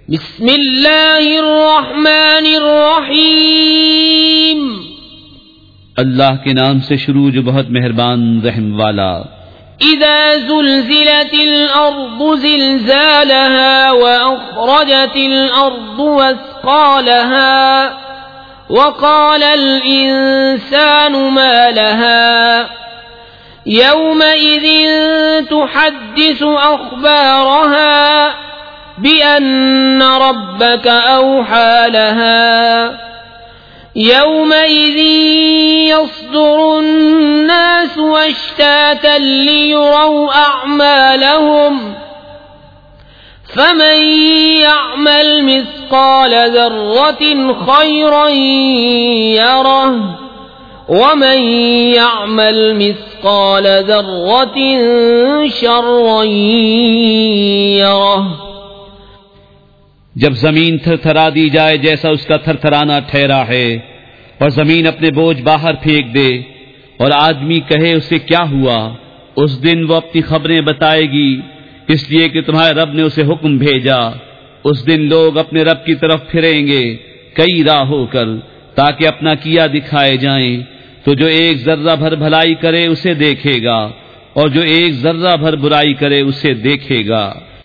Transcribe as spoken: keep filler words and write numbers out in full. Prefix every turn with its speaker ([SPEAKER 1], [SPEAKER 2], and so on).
[SPEAKER 1] بسم اللہ الرحمن الرحیم،
[SPEAKER 2] اللہ کے نام سے شروع جو بہت مہربان رحم والا۔
[SPEAKER 1] اذا زلزلت الارض زلزالها واخرجت الارض اثقالها وقال الانسان ما لها يومئذ تحدث اخبارها بأن ربك أوحى لها يومئذ يصدر الناس أشتاتا ليروا أعمالهم فمن يعمل مثقال ذرة خيرا يره ومن يعمل مثقال ذرة شرا يره۔
[SPEAKER 2] جب زمین تھر تھرا دی جائے جیسا اس کا تھر تھرانا ٹھہرا ہے، اور زمین اپنے بوجھ باہر پھینک دے، اور آدمی کہے اسے کیا ہوا، اس دن وہ اپنی خبریں بتائے گی، اس لیے کہ تمہارے رب نے اسے حکم بھیجا۔ اس دن لوگ اپنے رب کی طرف پھریں گے کئی راہ ہو کر، تاکہ اپنا کیا دکھائے جائیں۔ تو جو ایک ذرہ بھر بھلائی کرے اسے دیکھے گا، اور جو ایک ذرہ بھر برائی کرے اسے دیکھے گا۔